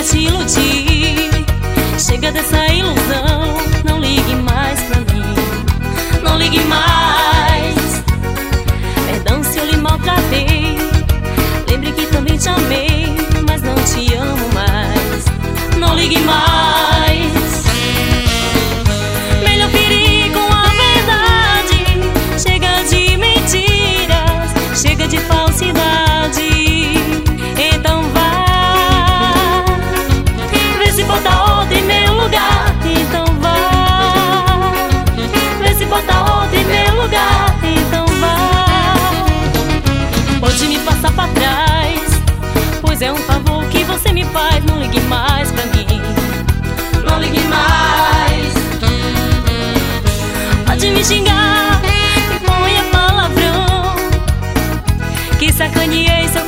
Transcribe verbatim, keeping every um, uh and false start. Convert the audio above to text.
te iludir. Chega dessa ilusão, não ligue mais pra mim. Não ligue mais. Perdão se eu lhe maltratei. Lembre que também te amei, mas não te amo mais. Não ligue mais. Melhor ferir com a verdade. Chega de mentiras, chega de falsidade. Então vá, vê se bota outra em meu lugar. Então vá, vê se bota outra em meu lugar. Então vá, pode me passar pra trás, pois é um favor que você me faz. Não ligue mais pra mim. Não ligue mais. Pode me xingar, que ponha palavrão, que sacaneei seu